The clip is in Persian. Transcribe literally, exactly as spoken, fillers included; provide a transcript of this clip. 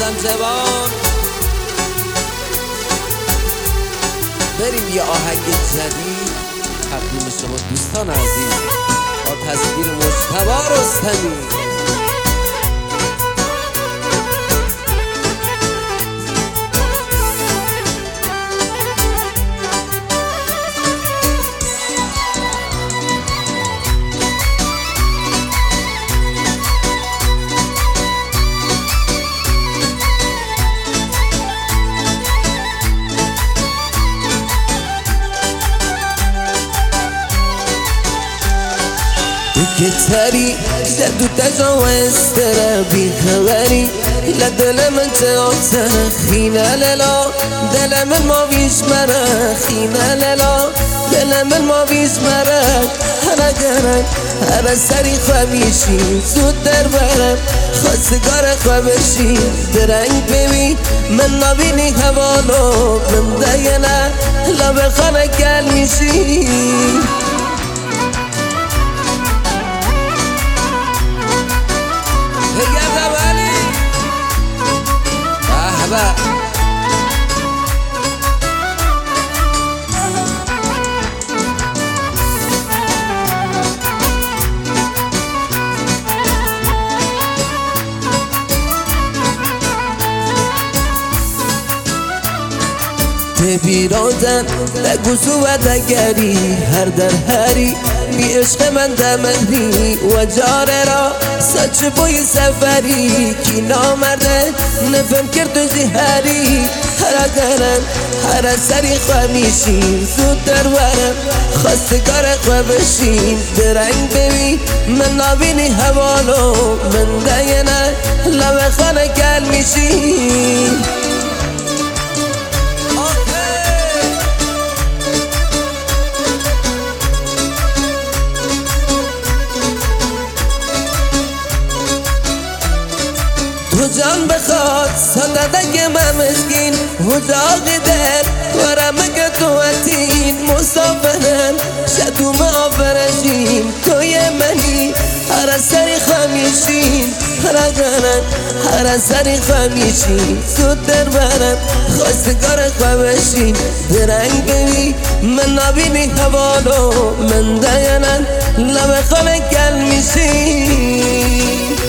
شدم جوان. بریم یه آهنگ جدید تقدیم شما دوستان عزیز با تصویر مجتبی رستمی. كتاري جدو تجاوز ترى بخبري لا دل من جاوزنا خينا لا دل من ما بيش مرا خينا لا دل من ما بيش مرا هر گرن هر سری خوابیشی زود در برم خواستگار خوابشی درنگ ببین من نبینی حوالو من دینا لب خانه گل میشی. بیرادن نگوزو و دگری هر در هری بی عشق من دمری و جاره را سچ بوی سفری کی نامرده نفهم کرد و زیهری هر گرن هر سری خوامیشین زود در ورم خواستگار خوابشین درنگ ببین من نبینی حوالو من دینه لب خانه گل میشین. تو جان بخواد صندق من مسکین هزاق دل ورمک تو اتین مسافرن شدو معافرشین توی منی هر سری خمیشین هر گرن هر سری خمیشین زود در برم خواستگار خوابشین درنگ ببین من نبینی حوالو من دیانن لب خانه گل میشین.